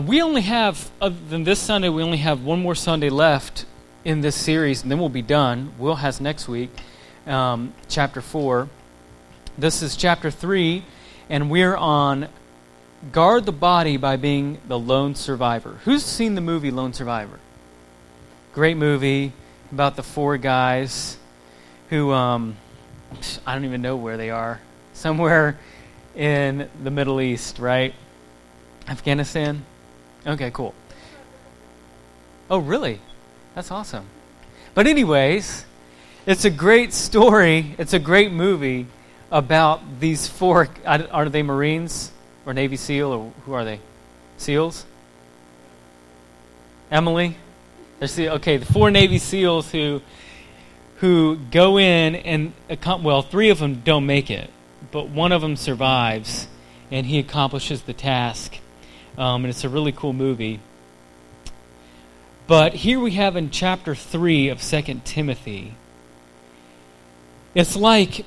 We only have, other than this Sunday, we only have one more Sunday left in this series, and then we'll be done. Will has next week, chapter 4. This is chapter 3, and we're on Guard the Body by Being the Lone Survivor. Who's seen the movie Lone Survivor? Great movie about the four guys who, I don't even know where they are. Somewhere in the Middle East, right? Afghanistan? Okay, cool. Oh, really? That's awesome. But anyways, it's a great story. It's a great movie about these four. Are they Marines or Navy SEAL, or who are they? SEALs? Emily? Okay, the four Navy SEALs who go in and, three of them don't make it, but one of them survives, and he accomplishes the task. And it's a really cool movie. But here we have in chapter 3 of 2 Timothy, it's like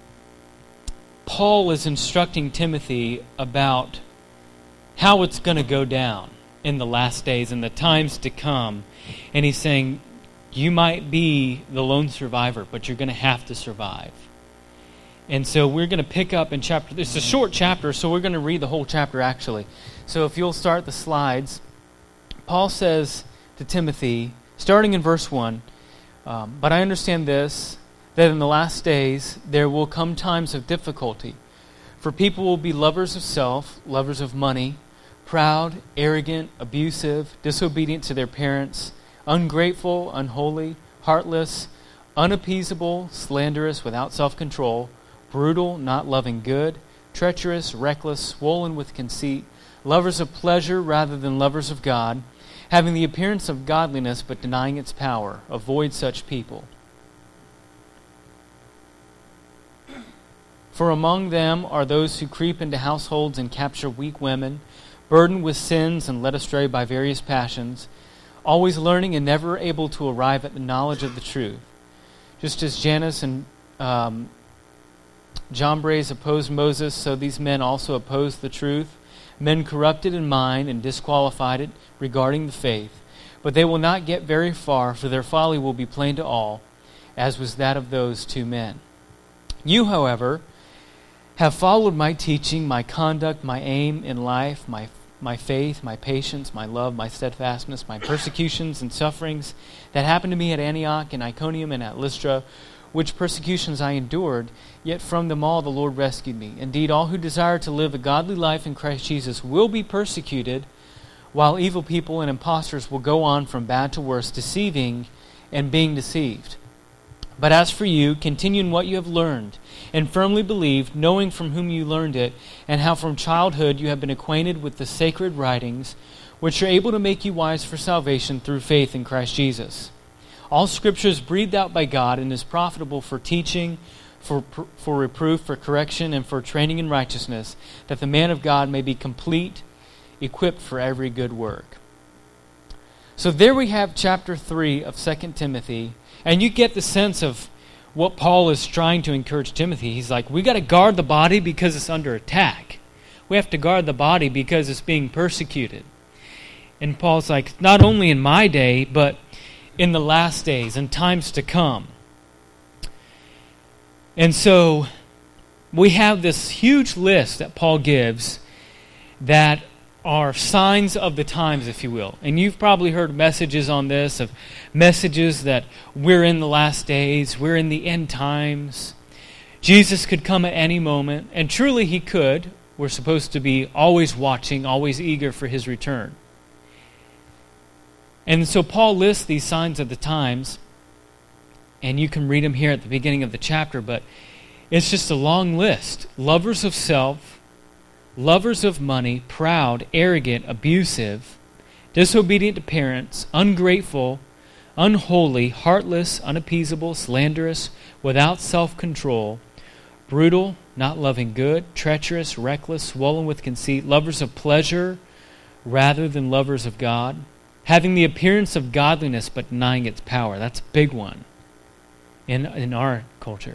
Paul is instructing Timothy about how it's going to go down in the last days and the times to come. And he's saying, you might be the lone survivor, but you're going to have to survive. And so we're going to pick up in chapter. It's a short chapter, so we're going to read the whole chapter actually. So if you'll start the slides, Paul says to Timothy, starting in verse 1, but I understand this, that in the last days there will come times of difficulty. For people will be lovers of self, lovers of money, proud, arrogant, abusive, disobedient to their parents, ungrateful, unholy, heartless, unappeasable, slanderous, without self-control, brutal, not loving good, treacherous, reckless, swollen with conceit, lovers of pleasure rather than lovers of God, having the appearance of godliness but denying its power. Avoid such people. For among them are those who creep into households and capture weak women, burdened with sins and led astray by various passions, always learning and never able to arrive at the knowledge of the truth. Just as Jannes and Jambres opposed Moses, so these men also opposed the truth, men corrupted in mind and disqualified regarding the faith. But they will not get very far, for their folly will be plain to all, as was that of those two men. You, however, have followed my teaching, my conduct, my aim in life, my faith, my patience, my love, my steadfastness, my persecutions and sufferings that happened to me at Antioch and Iconium and at Lystra, which persecutions I endured, yet from them all the Lord rescued me. Indeed, all who desire to live a godly life in Christ Jesus will be persecuted, while evil people and impostors will go on from bad to worse, deceiving and being deceived. But as for you, continue in what you have learned, and firmly believed, knowing from whom you learned it, and how from childhood you have been acquainted with the sacred writings, which are able to make you wise for salvation through faith in Christ Jesus. All Scripture is breathed out by God and is profitable for teaching, for reproof, for correction, and for training in righteousness, that the man of God may be complete, equipped for every good work. So there we have chapter 3 of 2 Timothy, and you get the sense of what Paul is trying to encourage Timothy. He's like, we got to guard the body because it's under attack. We have to guard the body because it's being persecuted. And Paul's like, not only in my day, but in the last days and times to come. And so we have this huge list that Paul gives that are signs of the times, if you will. And you've probably heard messages on this, of messages that we're in the last days, we're in the end times. Jesus could come at any moment, and truly he could. We're supposed to be always watching, always eager for his return. And so Paul lists these signs of the times, and you can read them here at the beginning of the chapter, but it's just a long list. Lovers of self, lovers of money, proud, arrogant, abusive, disobedient to parents, ungrateful, unholy, heartless, unappeasable, slanderous, without self-control, brutal, not loving good, treacherous, reckless, swollen with conceit, lovers of pleasure rather than lovers of God, having the appearance of godliness but denying its power. That's a big one in our culture.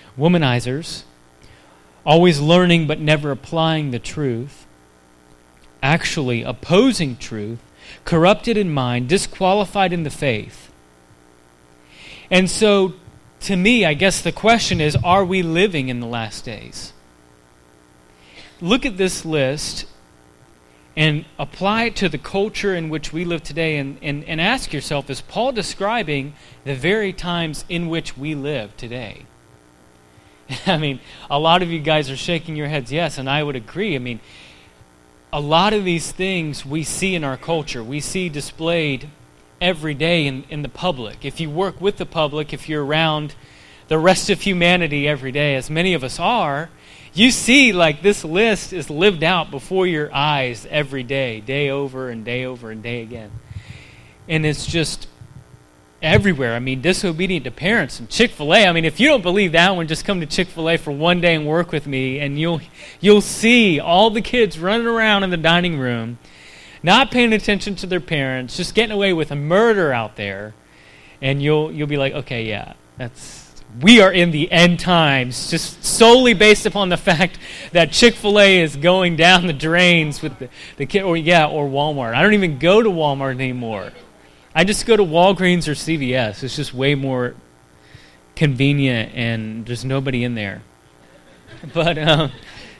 Womanizers, always learning but never applying the truth. actually opposing truth, corrupted in mind, disqualified in the faith. And so, to me, I guess the question is, are we living in the last days? Look at this list and apply it to the culture in which we live today, and ask yourself, is Paul describing the very times in which we live today? I mean, a lot of you guys are shaking your heads, yes, and I would agree. I mean, a lot of these things we see in our culture, we see displayed every day in the public. If you work with the public, if you're around the rest of humanity every day, as many of us are, you see like this list is lived out before your eyes every day, day over and day over and day again. And it's just everywhere. I mean, disobedient to parents and Chick-fil-A. I mean, if you don't believe that one, just come to Chick-fil-A for one day and work with me, and you'll see all the kids running around in the dining room, not paying attention to their parents, just getting away with a murder out there. And you'll be like, okay, yeah, we are in the end times, just solely based upon the fact that Chick-fil-A is going down the drains with the kid, or Walmart. I don't even go to Walmart anymore. I just go to Walgreens or CVS. It's just way more convenient, and there's nobody in there. But I'm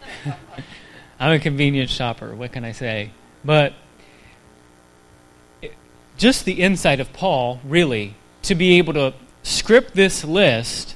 a convenient shopper. What can I say? But just the insight of Paul, really, to be able to script this list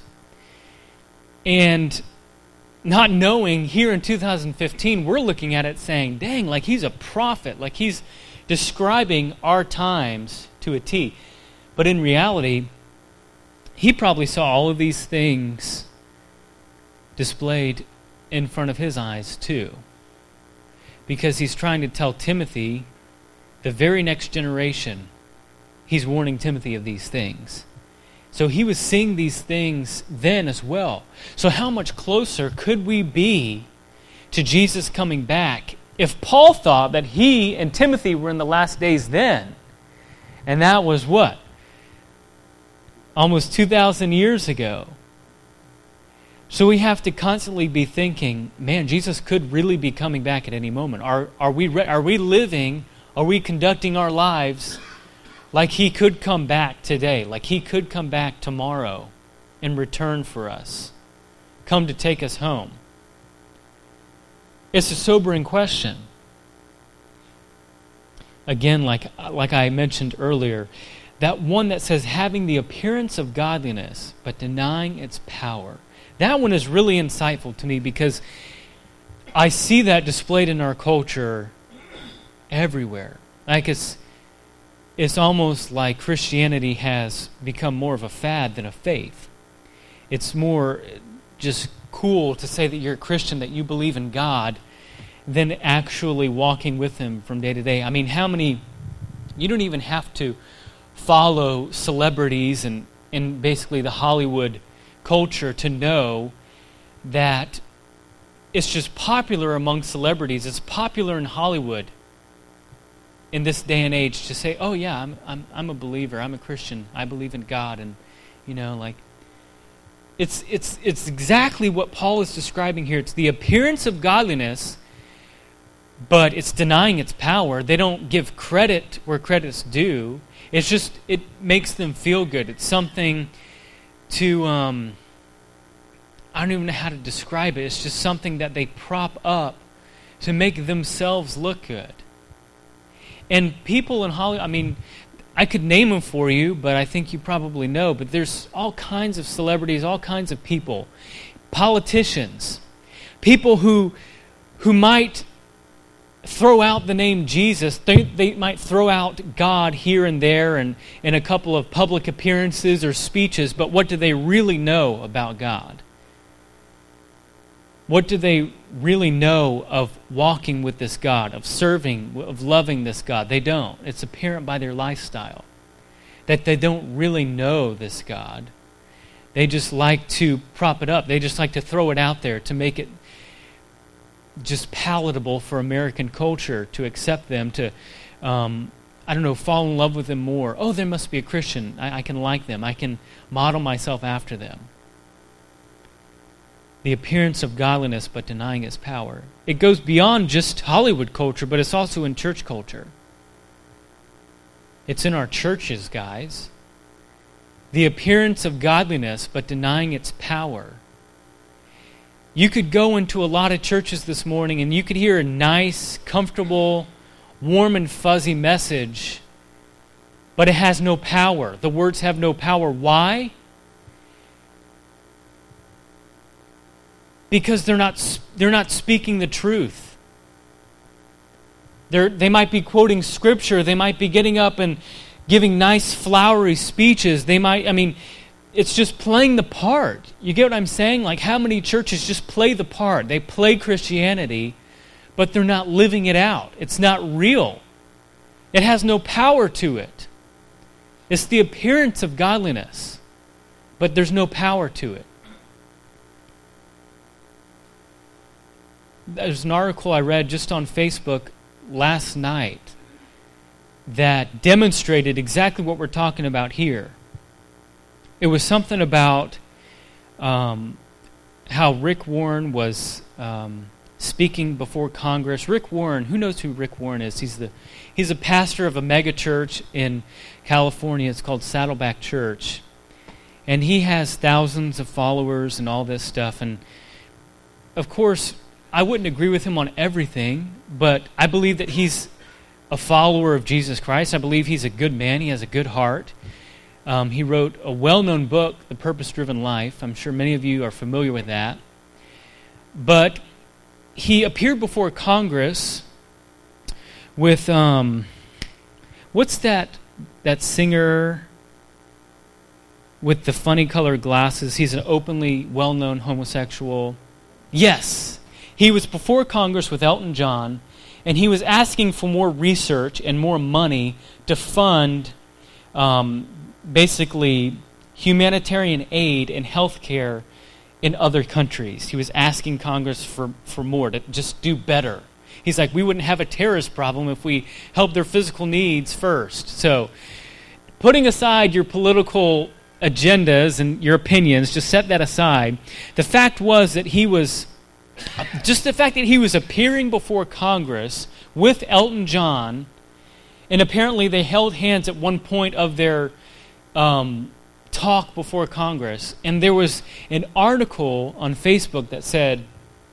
and not knowing here in 2015, we're looking at it saying, dang, like he's a prophet, like he's describing our times to a T. But in reality, he probably saw all of these things displayed in front of his eyes too. Because he's trying to tell Timothy, the very next generation, he's warning Timothy of these things. So he was seeing these things then as well. So how much closer could we be to Jesus coming back if Paul thought that he and Timothy were in the last days then? And that was what? Almost 2,000 years ago. So we have to constantly be thinking, man, Jesus could really be coming back at any moment. Are we living, are we conducting our lives like he could come back today, like he could come back tomorrow in return for us, come to take us home? It's a sobering question. Again, like I mentioned earlier, that one that says having the appearance of godliness but denying its power. That one is really insightful to me because I see that displayed in our culture everywhere. Like it's almost like Christianity has become more of a fad than a faith. It's more just cool to say that you're a Christian, that you believe in God, than actually walking with Him from day to day. I mean, you don't even have to follow celebrities and basically the Hollywood culture to know that it's just popular among celebrities. It's popular in Hollywood in this day and age to say, "Oh yeah, I'm a believer. I'm a Christian. I believe in God." And like it's exactly what Paul is describing here. It's the appearance of godliness, but it's denying its power. They don't give credit where credit's due. It's just, it makes them feel good. It's something to, I don't even know how to describe it. It's just something that they prop up to make themselves look good. And people in Hollywood, I mean, I could name them for you, but I think you probably know. But there's all kinds of celebrities, all kinds of people, politicians, people who might throw out the name Jesus. They might throw out God here and there and in a couple of public appearances or speeches, but what do they really know about God? What do they really know of walking with this God, of serving, of loving this God? They don't. It's apparent by their lifestyle that they don't really know this God. They just like to prop it up. They just like to throw it out there to make it just palatable for American culture, to accept them, to, fall in love with them more. Oh, they must be a Christian. I can like them. I can model myself after them. The appearance of godliness but denying its power. It goes beyond just Hollywood culture, but it's also in church culture. It's in our churches, guys. The appearance of godliness but denying its power. You could go into a lot of churches this morning and you could hear a nice, comfortable, warm and fuzzy message, but it has no power. The words have no power. Why? Because they're not speaking the truth. They might be quoting scripture. They might be getting up and giving nice flowery speeches. It's just playing the part. You get what I'm saying? Like, how many churches just play the part? They play Christianity, but they're not living it out. It's not real. It has no power to it. It's the appearance of godliness, but there's no power to it. There's an article I read just on Facebook last night that demonstrated exactly what we're talking about here. It was something about how Rick Warren was speaking before Congress. Rick Warren, who knows who Rick Warren is? He's a pastor of a mega church in California. It's called Saddleback Church. And he has thousands of followers and all this stuff. And of course, I wouldn't agree with him on everything, but I believe that he's a follower of Jesus Christ. I believe he's a good man. He has a good heart. He wrote a well-known book, The Purpose-Driven Life. I'm sure many of you are familiar with that. But he appeared before Congress with, what's that singer with the funny colored glasses? He's an openly well-known homosexual. Yes, he was before Congress with Elton John, and he was asking for more research and more money to fund basically humanitarian aid and health care in other countries. He was asking Congress for more, to just do better. He's like, we wouldn't have a terrorist problem if we helped their physical needs first. So, putting aside your political agendas and your opinions, just set that aside. The fact was that he was appearing before Congress with Elton John, and apparently they held hands at one point of their talk before Congress, and there was an article on Facebook that said,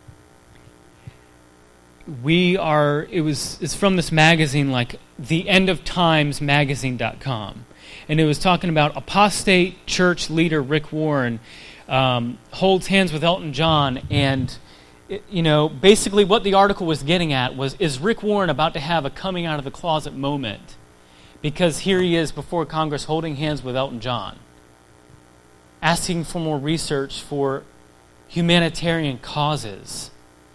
it's from this magazine, like the End of Times magazine.com, and it was talking about apostate church leader Rick Warren holds hands with Elton John, and basically what the article was getting at was, is Rick Warren about to have a coming out of the closet moment? Because here he is before Congress holding hands with Elton John, asking for more research for humanitarian causes.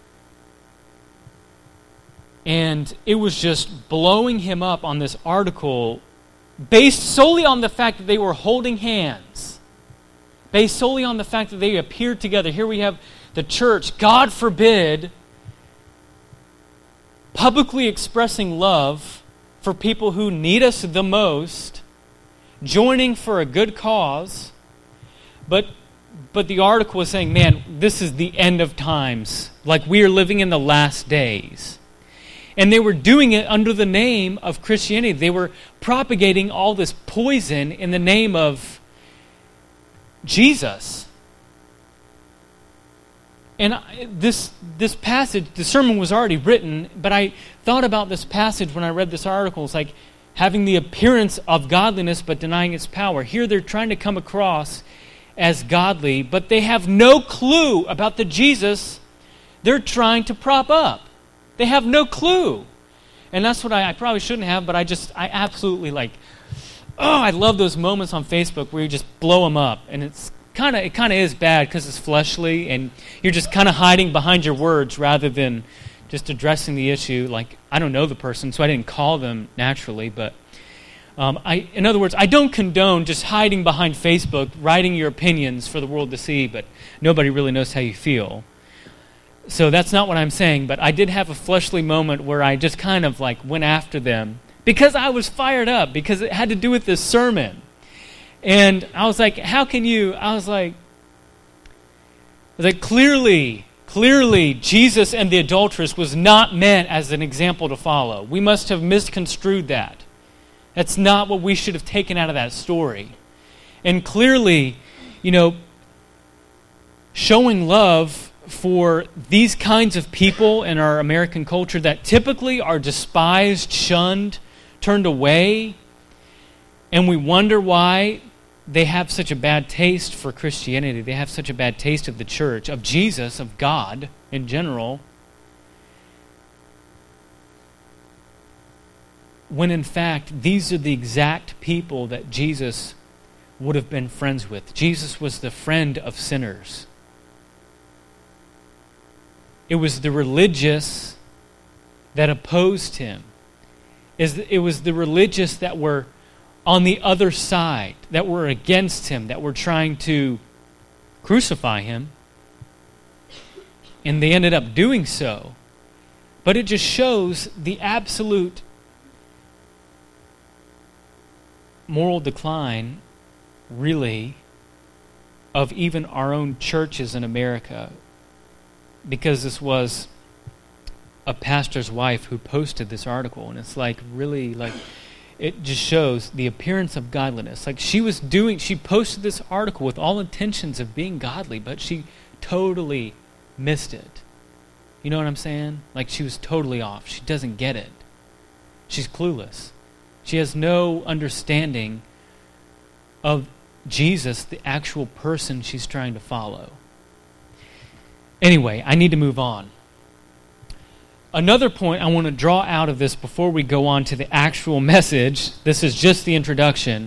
And it was just blowing him up on this article based solely on the fact that they were holding hands, based solely on the fact that they appeared together. Here we have the church, God forbid, publicly expressing love for people who need us the most, joining for a good cause, but the article was saying, man, this is the end of times, like we are living in the last days. And they were doing it under the name of Christianity. They were propagating all this poison in the name of Jesus. And this passage, the sermon was already written, but I thought about this passage when I read this article. It's like having the appearance of godliness but denying its power. Here they're trying to come across as godly, but they have no clue about the Jesus they're trying to prop up. They have no clue. And that's what I probably shouldn't have, but I absolutely I love those moments on Facebook where you just blow them up. And it kind of is bad because it's fleshly and you're just kind of hiding behind your words rather than just addressing the issue. Like, I don't know the person, so I didn't call them naturally, but in other words, I don't condone just hiding behind Facebook, writing your opinions for the world to see, but nobody really knows how you feel. So that's not what I'm saying, but I did have a fleshly moment where I just kind of went after them because I was fired up, because it had to do with this sermon. And I was like, how can you? I was like, that clearly Jesus and the adulteress was not meant as an example to follow. We must have misconstrued that. That's not what we should have taken out of that story. And clearly, showing love for these kinds of people in our American culture that typically are despised, shunned, turned away, and we wonder why they have such a bad taste for Christianity. They have such a bad taste of the church, of Jesus, of God in general, when in fact these are the exact people that Jesus would have been friends with. Jesus was the friend of sinners. It was the religious that opposed him. It was the religious that were on the other side, that were against him, that were trying to crucify him. And they ended up doing so. But it just shows the absolute moral decline, really, of even our own churches in America. Because this was a pastor's wife who posted this article, and it's really it just shows the appearance of godliness. She posted this article with all intentions of being godly, but she totally missed it. You know what I'm saying? She was totally off. She doesn't get it. She's clueless. She has no understanding of Jesus, the actual person she's trying to follow. Anyway, I need to move on. Another point I want to draw out of this before we go on to the actual message, this is just the introduction.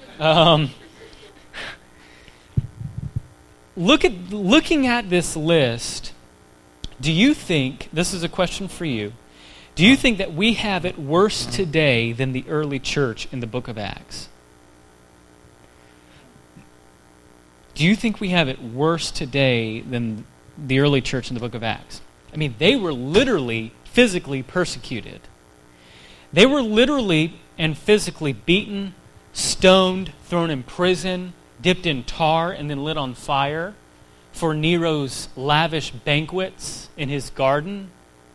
Looking at this list, do you think, this is a question for you, do you think that we have it worse today than the early church in the book of Acts? Do you think we have it worse today than the early church in the book of Acts? I mean, they were literally, physically persecuted. They were literally and physically beaten, stoned, thrown in prison, dipped in tar, and then lit on fire for Nero's lavish banquets in his garden.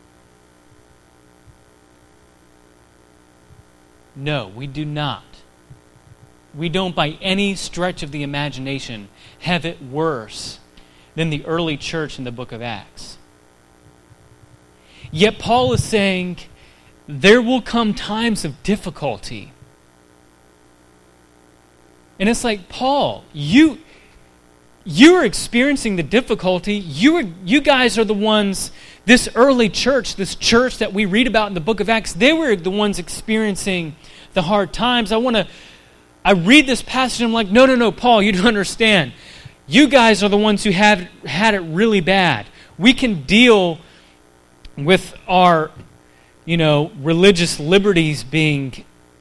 No, we do not. We don't, by any stretch of the imagination, have it worse than the early church in the book of Acts. Yet Paul is saying there will come times of difficulty. And it's like, Paul, you are experiencing the difficulty. You guys are the ones, this early church, this church that we read about in the book of Acts, they were the ones experiencing the hard times. I read this passage and I'm like, no, Paul, you don't understand. You guys are the ones who have had it really bad. We can deal with our, religious liberties being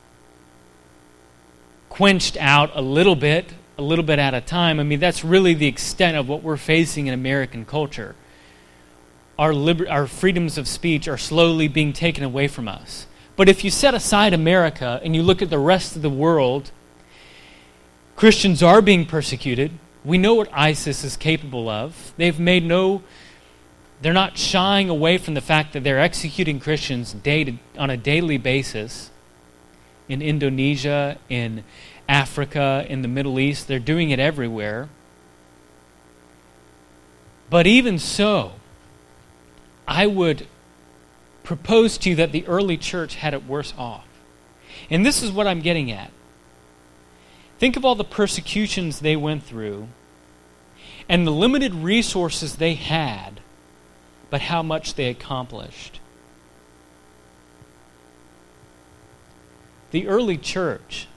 quenched out a little bit at a time. I mean, that's really the extent of what we're facing in American culture. Our freedoms of speech are slowly being taken away from us. But if you set aside America and you look at the rest of the world, Christians are being persecuted. We know what ISIS is capable of. They're not shying away from the fact that they're executing Christians on a daily basis in Indonesia, in Africa, in the Middle East. They're doing it everywhere. But even so, I would propose to you that the early church had it worse off. And this is what I'm getting at. Think of all the persecutions they went through and the limited resources they had, but how much they accomplished. The early church,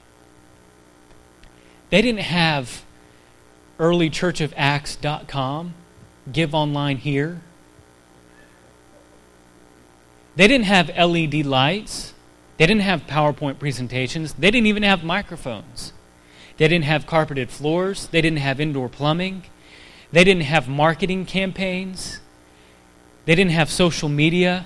they didn't have earlychurchofacts.com, give online here. They didn't have LED lights. They didn't have PowerPoint presentations. They didn't even have microphones. They didn't have carpeted floors. They didn't have indoor plumbing. They didn't have marketing campaigns. They didn't have social media.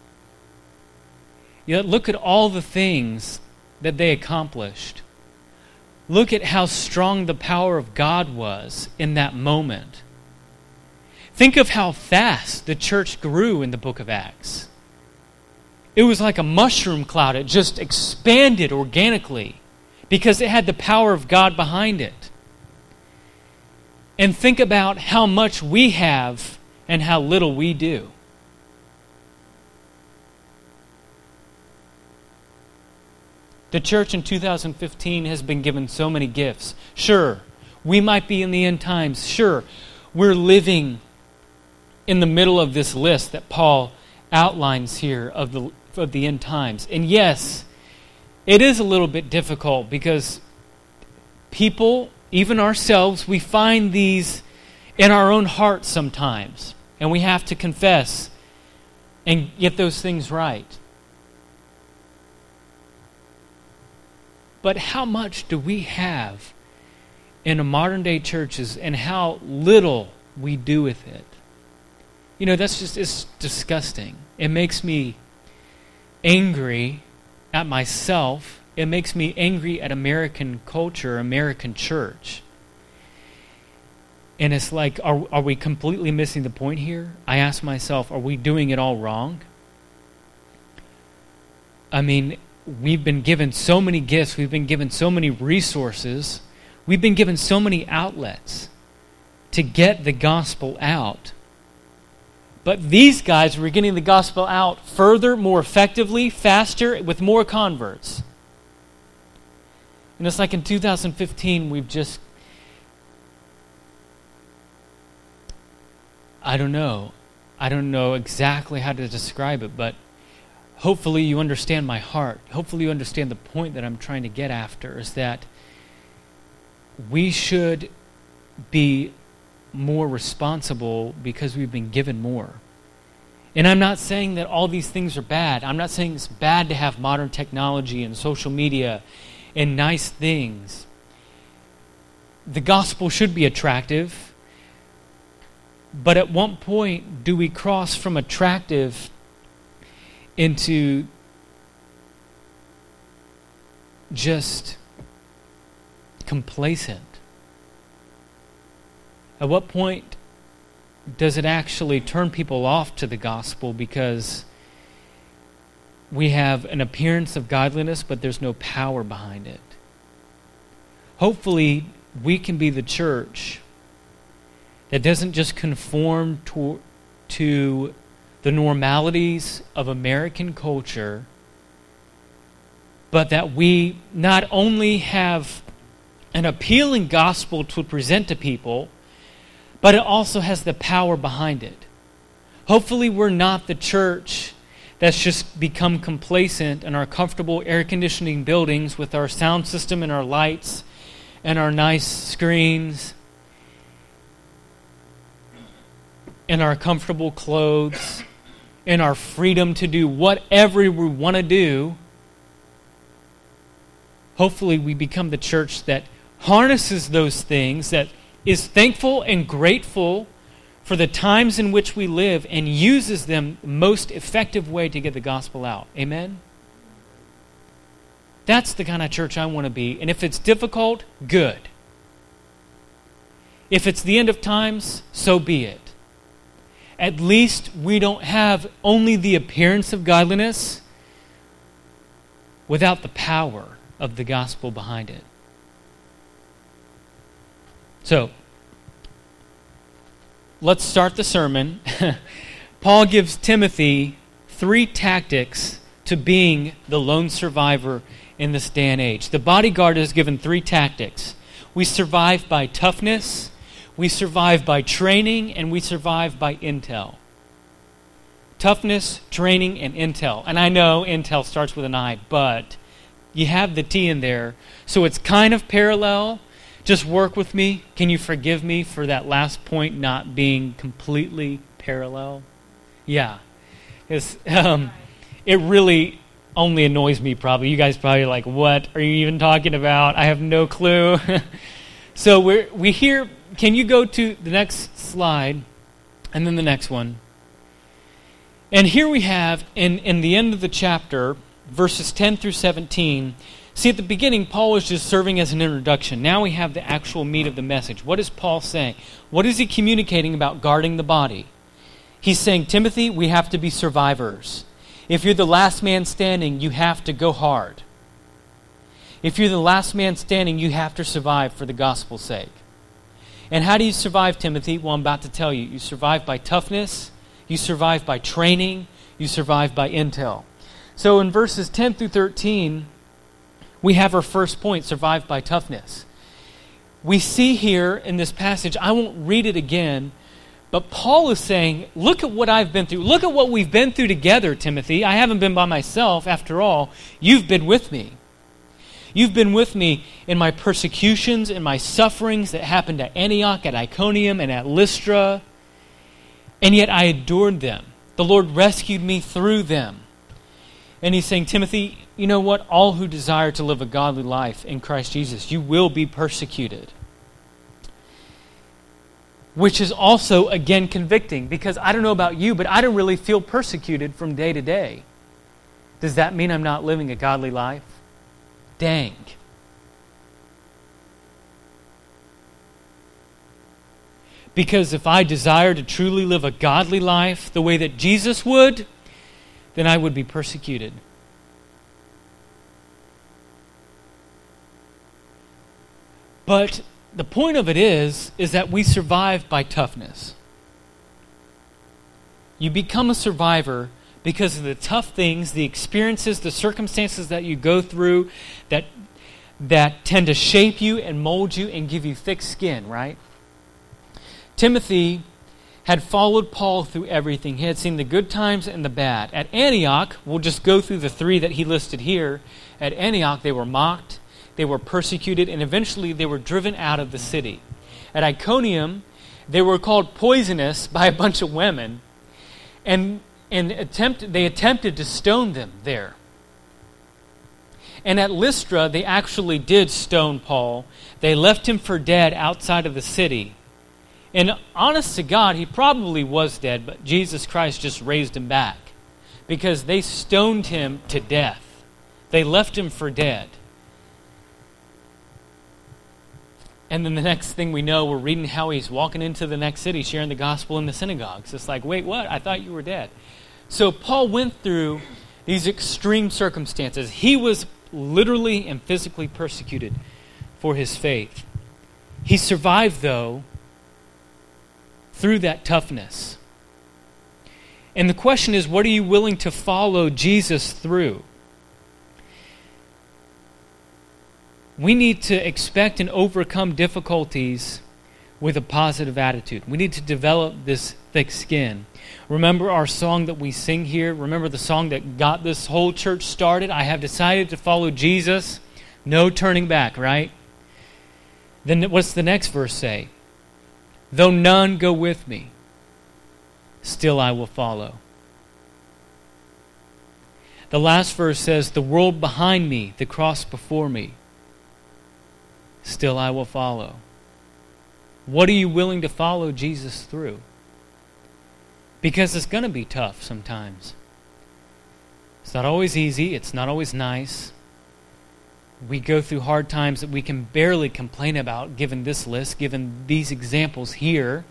Look at all the things that they accomplished. Look at how strong the power of God was in that moment. Think of how fast the church grew in the book of Acts. It was like a mushroom cloud. It just expanded organically because it had the power of God behind it. And think about how much we have and how little we do. The church in 2015 has been given so many gifts. Sure, we might be in the end times. Sure, we're living in the middle of this list that Paul outlines here of the end times. And yes, it is a little bit difficult because people, even ourselves, we find these in our own hearts sometimes. And we have to confess and get those things right. But how much do we have in a modern day churches and how little we do with it? You know, it's disgusting. It makes me angry at myself. It makes me angry at American culture, American church. And it's like, are we completely missing the point here? I ask myself, are we doing it all wrong? I mean, we've been given so many gifts. We've been given so many resources. We've been given so many outlets to get the gospel out. But these guys were getting the gospel out further, more effectively, faster, with more converts. And it's like in 2015, we've just, I don't know exactly how to describe it, but hopefully you understand my heart. Hopefully you understand the point that I'm trying to get after, is that we should be more responsible because we've been given more. And I'm not saying that all these things are bad. I'm not saying it's bad to have modern technology and social media and nice things. The gospel should be attractive, but at what point do we cross from attractive into just complacent? At what point does it actually turn people off to the gospel because we have an appearance of godliness, but there's no power behind it? Hopefully, we can be the church that doesn't just conform to the normalities of American culture, but that we not only have an appealing gospel to present to people, but it also has the power behind it. Hopefully we're not the church that's just become complacent in our comfortable air conditioning buildings with our sound system and our lights and our nice screens and our comfortable clothes and our freedom to do whatever we want to do. Hopefully we become the church that harnesses those things, that is thankful and grateful for the times in which we live and uses them the most effective way to get the gospel out. Amen? That's the kind of church I want to be. And if it's difficult, good. If it's the end of times, so be it. At least we don't have only the appearance of godliness without the power of the gospel behind it. So, let's start the sermon. Paul gives Timothy 3 tactics to being the lone survivor in this day and age. The bodyguard is given 3 tactics. We survive by toughness, we survive by training, and we survive by intel. Toughness, training, and intel. And I know intel starts with an I, but you have the T in there, so it's kind of parallel. Just work with me. Can you forgive me for that last point not being completely parallel? Yeah. It really only annoys me probably. You guys probably are like, what are you even talking about? I have no clue. So we hear, can you go to the next slide and then the next one? And here we have, in the end of the chapter, verses 10 through 17, See, at the beginning, Paul was just serving as an introduction. Now we have the actual meat of the message. What is Paul saying? What is he communicating about guarding the body? He's saying, Timothy, we have to be survivors. If you're the last man standing, you have to go hard. If you're the last man standing, you have to survive for the gospel's sake. And how do you survive, Timothy? Well, I'm about to tell you. You survive by toughness. You survive by training. You survive by intel. So in verses 10 through 13, we have our first point, survive by toughness. We see here in this passage, I won't read it again, but Paul is saying, look at what I've been through. Look at what we've been through together, Timothy. I haven't been by myself. After all, you've been with me. You've been with me in my persecutions, in my sufferings that happened at Antioch, at Iconium, and at Lystra. And yet I endured them. The Lord rescued me through them. And he's saying, Timothy, you know what? All who desire to live a godly life in Christ Jesus, you will be persecuted. Which is also, again, convicting, because I don't know about you, but I don't really feel persecuted from day to day. Does that mean I'm not living a godly life? Dang. Because if I desire to truly live a godly life the way that Jesus would, then I would be persecuted. But the point of it is that we survive by toughness. You become a survivor because of the tough things, the experiences, the circumstances that you go through that tend to shape you and mold you and give you thick skin, right? Timothy had followed Paul through everything. He had seen the good times and the bad. At Antioch, we'll just go through the three that he listed here. At Antioch, they were mocked, they were persecuted, and eventually they were driven out of the city. At Iconium, they were called poisonous by a bunch of women, and they attempted to stone them there. And at Lystra, they actually did stone Paul. They left him for dead outside of the city. And honest to God, he probably was dead, but Jesus Christ just raised him back because they stoned him to death. They left him for dead. And then the next thing we know, we're reading how he's walking into the next city, sharing the gospel in the synagogues. It's like, wait, what? I thought you were dead. So Paul went through these extreme circumstances. He was literally and physically persecuted for his faith. He survived, though, through that toughness. And the question is, what are you willing to follow Jesus through? We need to expect and overcome difficulties with a positive attitude. We need to develop this thick skin. Remember our song that we sing here? Remember the song that got this whole church started? I have decided to follow Jesus. No turning back, right? Then what's the next verse say? Though none go with me, still I will follow. The last verse says, the world behind me, the cross before me, still I will follow. What are you willing to follow Jesus through? Because it's going to be tough sometimes. It's not always easy. It's not always nice. We go through hard times that we can barely complain about, given this list, given these examples here.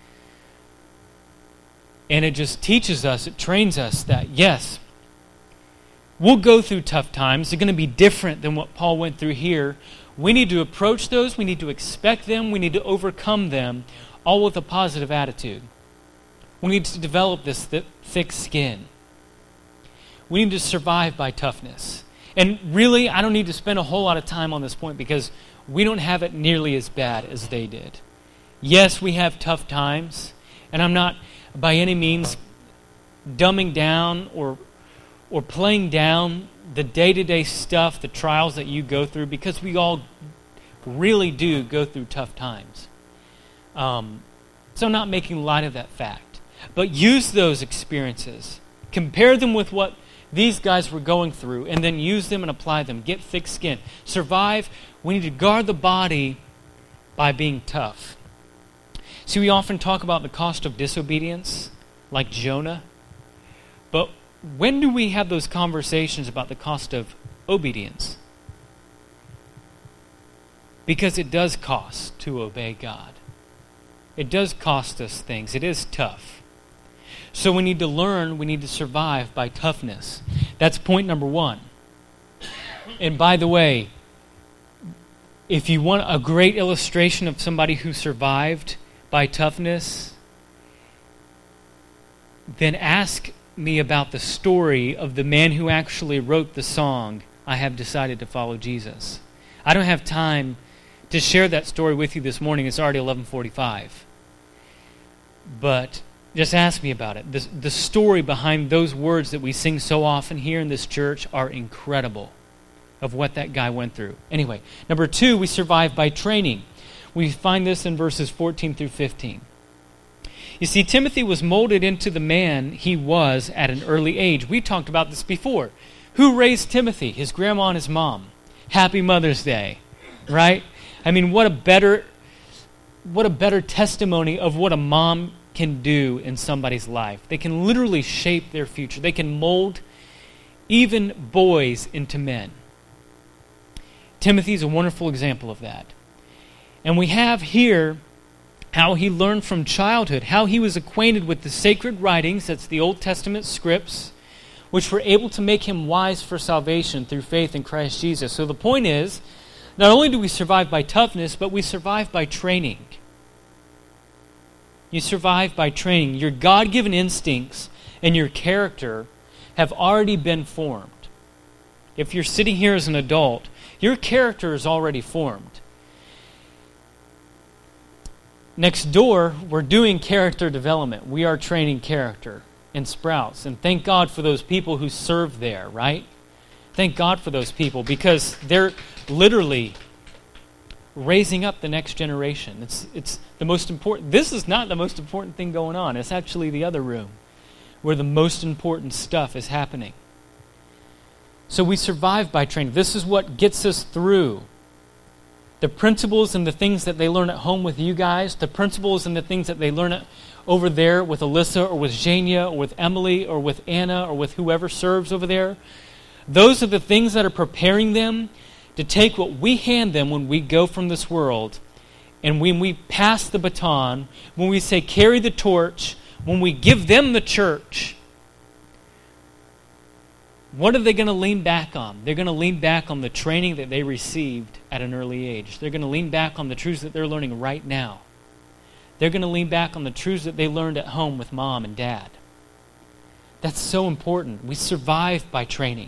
And it just teaches us, it trains us that, yes, we'll go through tough times. They're going to be different than what Paul went through here. We need to approach those. We need to expect them. We need to overcome them, all with a positive attitude. We need to develop this thick skin. We need to survive by toughness. And really, I don't need to spend a whole lot of time on this point because we don't have it nearly as bad as they did. Yes, we have tough times, and I'm not by any means dumbing down or playing down the day-to-day stuff, the trials that you go through, because we all really do go through tough times. So I'm not making light of that fact. But use those experiences. Compare them with what these guys were going through, and then use them and apply them. Get thick skin. Survive. We need to guard the body by being tough. See, we often talk about the cost of disobedience, like Jonah. But when do we have those conversations about the cost of obedience? Because it does cost to obey God. It does cost us things. It is tough. So we need to learn, we need to survive by toughness. That's point number one. And by the way, if you want a great illustration of somebody who survived by toughness, then ask me about the story of the man who actually wrote the song, I Have Decided to Follow Jesus. I don't have time to share that story with you this morning. It's already 11:45. But just ask me about it. The story behind those words that we sing so often here in this church are incredible of what that guy went through. Anyway, number two, we survive by training. We find this in verses 14 through 15. You see, Timothy was molded into the man he was at an early age. We talked about this before. Who raised Timothy? His grandma and his mom. Happy Mother's Day, right? I mean, what a better testimony of what a mom can do in somebody's life. They can literally shape their future. They can mold even boys into men. Timothy is a wonderful example of that. And we have here how he learned from childhood, how he was acquainted with the sacred writings, that's the Old Testament scripts, which were able to make him wise for salvation through faith in Christ Jesus. So the point is, not only do we survive by toughness, but we survive by training. You survive by training. Your God-given instincts and your character have already been formed. If you're sitting here as an adult, your character is already formed. Next door, we're doing character development. We are training character in Sprouts. And thank God for those people who serve there, right? Thank God for those people because they're literally raising up the next generation. It's the most important. This is not the most important thing going on. It's actually the other room where the most important stuff is happening. So we survive by training. This is what gets us through. The principles and the things that they learn at home with you guys, the principles and the things that they learn over there with Alyssa or with Zhenya or with Emily or with Anna or with whoever serves over there, those are the things that are preparing them to take what we hand them when we go from this world, and when we pass the baton, when we say carry the torch, when we give them the church, what are they going to lean back on? They're going to lean back on the training that they received at an early age. They're going to lean back on the truths that they're learning right now. They're going to lean back on the truths that they learned at home with mom and dad. That's so important. We survive by training.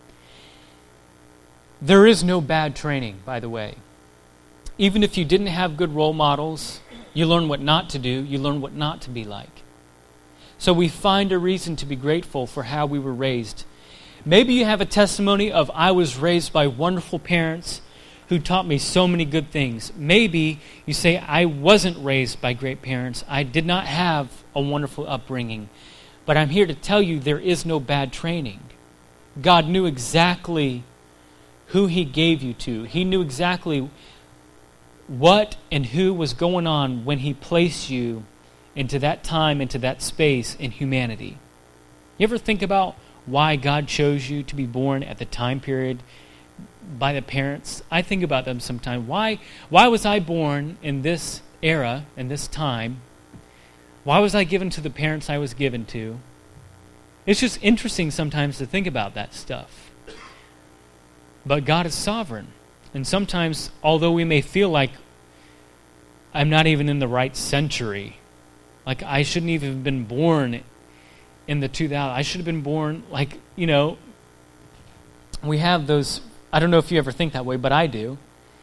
There is no bad training, by the way. Even if you didn't have good role models, you learn what not to do, you learn what not to be like. So we find a reason to be grateful for how we were raised. Maybe you have a testimony of, I was raised by wonderful parents who taught me so many good things. Maybe you say, I wasn't raised by great parents. I did not have a wonderful upbringing. But I'm here to tell you there is no bad training. God knew exactly who He gave you to. He knew exactly what and who was going on when He placed you into that time, into that space in humanity. You ever think about why God chose you to be born at the time period by the parents? I think about them sometimes. Why was I born in this era, in this time? Why was I given to the parents I was given to? It's just interesting sometimes to think about that stuff. But God is sovereign. And sometimes, although we may feel like I'm not even in the right century, like I shouldn't even have been born in the 2000s. I should have been born, like, we have those, I don't know if you ever think that way, but I do.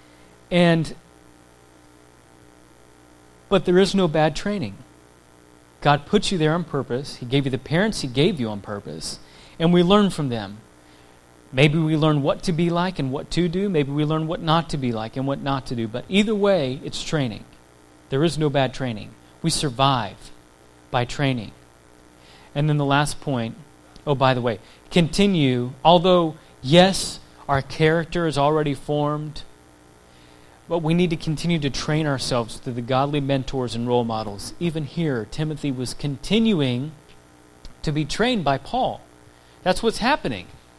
But there is no bad training. God put you there on purpose. He gave you the parents He gave you on purpose. And we learn from them. Maybe we learn what to be like and what to do. Maybe we learn what not to be like and what not to do. But either way, it's training. There is no bad training. We survive by training. And then the last point, oh, by the way, continue. Although, yes, our character is already formed, but we need to continue to train ourselves through the godly mentors and role models. Even here, Timothy was continuing to be trained by Paul. That's what's happening.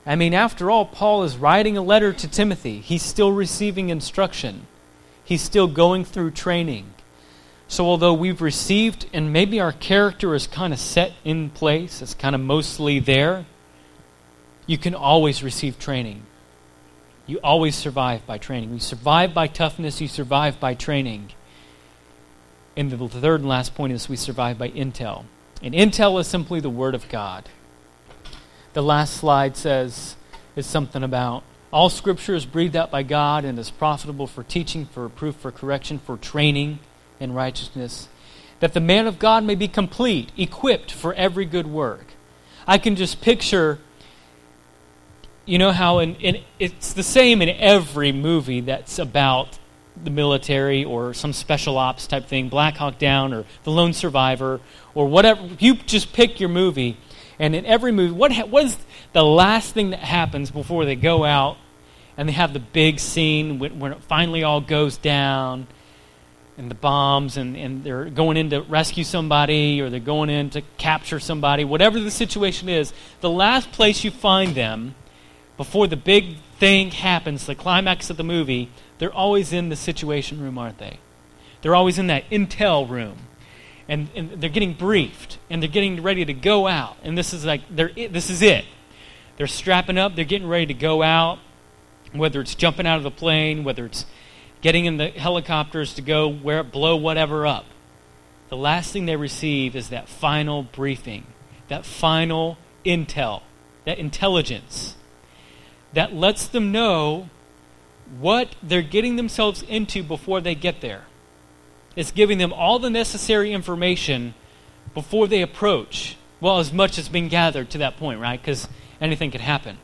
I mean, after all, Paul is writing a letter to Timothy. He's still receiving instruction. He's still going through training. So although we've received, and maybe our character is kind of set in place, it's kind of mostly there, you can always receive training. You always survive by training. You survive by toughness, you survive by training. And the third and last point is we survive by intel. And intel is simply the Word of God. The last slide is something about all Scripture is breathed out by God and is profitable for teaching, for reproof, for correction, for training in righteousness, that the man of God may be complete, equipped for every good work. I can just picture, you know how it's the same in every movie that's about the military or some special ops type thing, Black Hawk Down or The Lone Survivor or whatever. You just pick your movie, and in every movie, what is the last thing that happens before they go out and they have the big scene when it finally all goes down and the bombs and they're going in to rescue somebody or they're going in to capture somebody, whatever the situation is, the last place you find them before the big thing happens, the climax of the movie, they're always in the situation room, aren't they? They're always in that intel room. And they're getting briefed, and they're getting ready to go out. And this is it. They're strapping up, they're getting ready to go out, whether it's jumping out of the plane, whether it's getting in the helicopters to go blow whatever up. The last thing they receive is that final briefing, that final intel, that intelligence that lets them know what they're getting themselves into before they get there. It's giving them all the necessary information before they approach. Well, as much as been gathered to that point, right? Because anything could happen.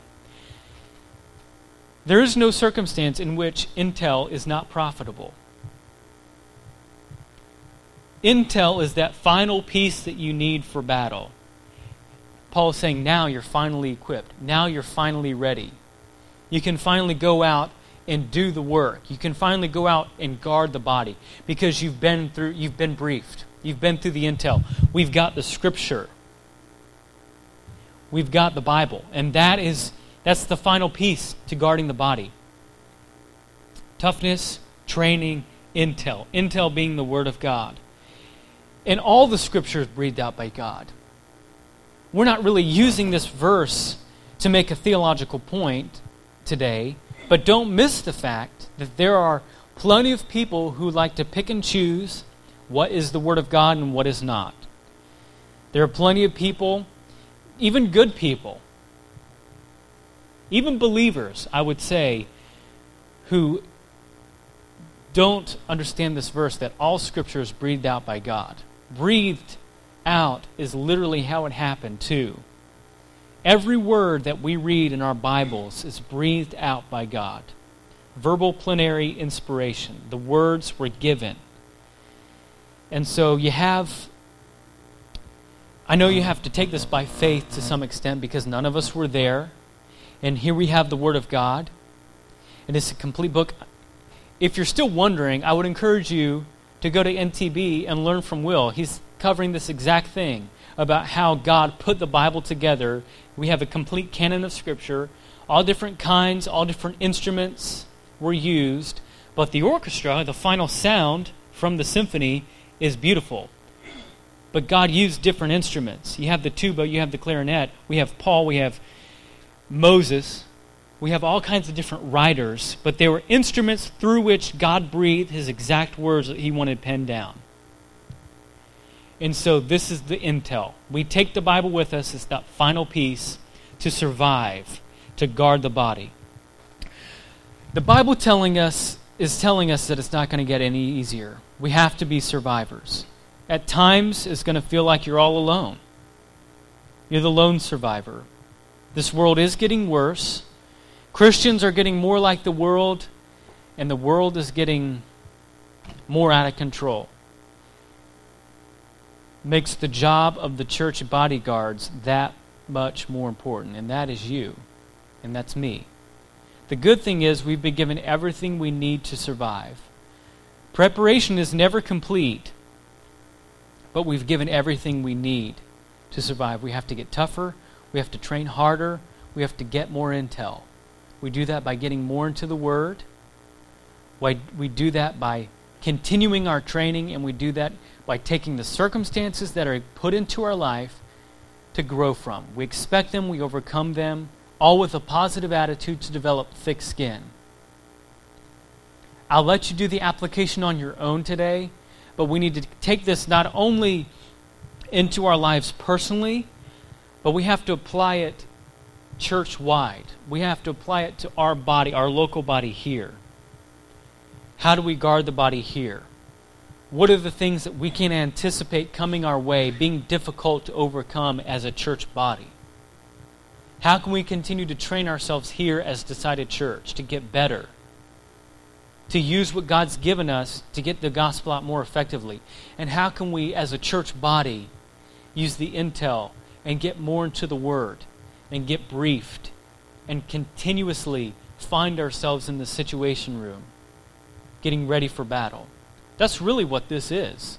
There is no circumstance in which intel is not profitable. Intel is that final piece that you need for battle. Paul is saying, now you're finally equipped. Now you're finally ready. You can finally go out and do the work. You can finally go out and guard the body because you've been briefed. You've been through the intel. We've got the Scripture. We've got the Bible. And that's the final piece to guarding the body. Toughness, training, intel. Intel being the Word of God. And all the Scripture is breathed out by God. We're not really using this verse to make a theological point today, but don't miss the fact that there are plenty of people who like to pick and choose what is the Word of God and what is not. There are plenty of people, even good people, even believers, I would say, who don't understand this verse that all Scripture is breathed out by God. Breathed out is literally how it happened too. Every word that we read in our Bibles is breathed out by God. Verbal plenary inspiration. The words were given. And so I know you have to take this by faith to some extent because none of us were there. And here we have the Word of God. And it's a complete book. If you're still wondering, I would encourage you to go to NTB and learn from Will. He's covering this exact thing about how God put the Bible together. We have a complete canon of Scripture. All different kinds, all different instruments were used. But the orchestra, the final sound from the symphony, is beautiful. But God used different instruments. You have the tuba, you have the clarinet. We have Paul, we have Moses. We have all kinds of different writers. But they were instruments through which God breathed His exact words that He wanted penned down. And so this is the intel. We take the Bible with us as that final piece to survive, to guard the body. The Bible is telling us that it's not going to get any easier. We have to be survivors. At times, it's going to feel like you're all alone. You're the lone survivor. This world is getting worse. Christians are getting more like the world, and the world is getting more out of control. Makes the job of the church bodyguards that much more important, and that is you, and that's me. The good thing is we've been given everything we need to survive. Preparation is never complete, but we've given everything we need to survive. We have to get tougher, we have to train harder, we have to get more intel. We do that by getting more into the Word. We do that by continuing our training, and we do that by taking the circumstances that are put into our life to grow from. We expect them, we overcome them, all with a positive attitude to develop thick skin. I'll let you do the application on your own today, but we need to take this not only into our lives personally, but we have to apply it church-wide. We have to apply it to our body, our local body here. How do we guard the body here? What are the things that we can anticipate coming our way, being difficult to overcome as a church body? How can we continue to train ourselves here as Decided Church to get better? To use what God's given us to get the gospel out more effectively? And how can we as a church body use the intel and get more into the Word and get briefed and continuously find ourselves in the situation room, getting ready for battle? That's really what this is.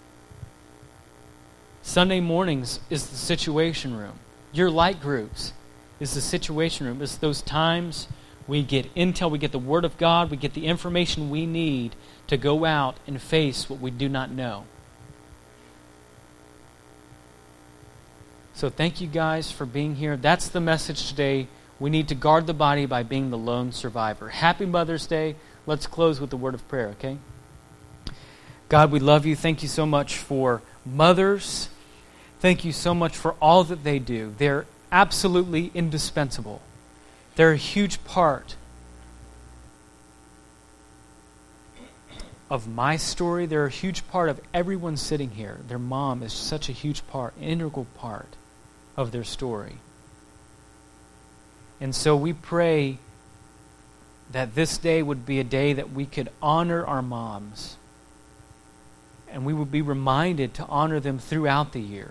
Sunday mornings is the situation room. Your light groups is the situation room. It's those times we get intel, we get the Word of God, we get the information we need to go out and face what we do not know. So thank you guys for being here. That's the message today. We need to guard the body by being the lone survivor. Happy Mother's Day. Let's close with the word of prayer, okay? God, we love you. Thank you so much for mothers. Thank you so much for all that they do. They're absolutely indispensable. They're a huge part of my story. They're a huge part of everyone sitting here. Their mom is such a huge part, integral part of their story. And so we pray that this day would be a day that we could honor our moms, and we would be reminded to honor them throughout the year.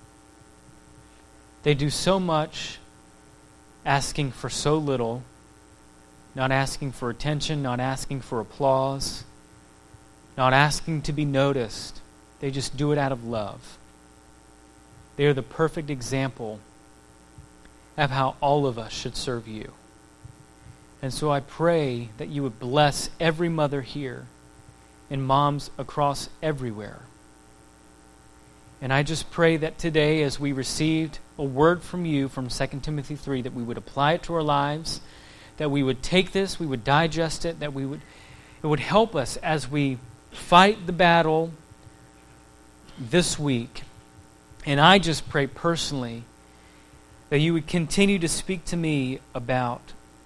They do so much, asking for so little, not asking for attention, not asking for applause, not asking to be noticed. They just do it out of love. They are the perfect example of how all of us should serve you. And so I pray that you would bless every mother here and moms across everywhere. And I just pray that today, as we received a word from you from 2 Timothy 3, that we would apply it to our lives, that we would take this, we would digest it, that it would help us as we fight the battle this week. And I just pray personally that you would continue to speak to me about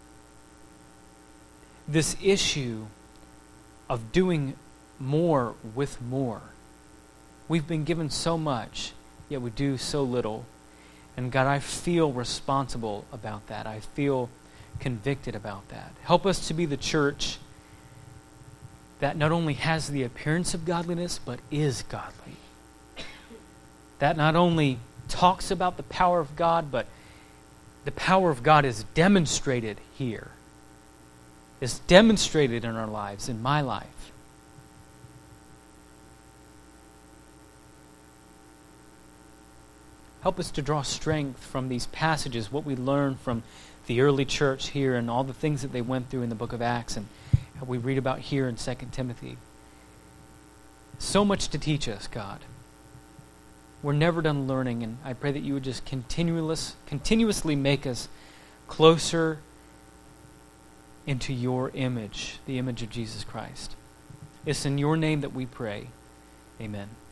this issue of doing more with more. We've been given so much, yet we do so little. And God, I feel responsible about that. I feel convicted about that. Help us to be the church that not only has the appearance of godliness, but is godly. That not only talks about the power of God, but the power of God is demonstrated here. Is demonstrated in our lives, in my life. Help us to draw strength from these passages, what we learned from the early church here and all the things that they went through in the book of Acts and how we read about here in 2 Timothy. So much to teach us, God. We're never done learning, and I pray that you would just continuously make us closer into your image, the image of Jesus Christ. It's in your name that we pray. Amen.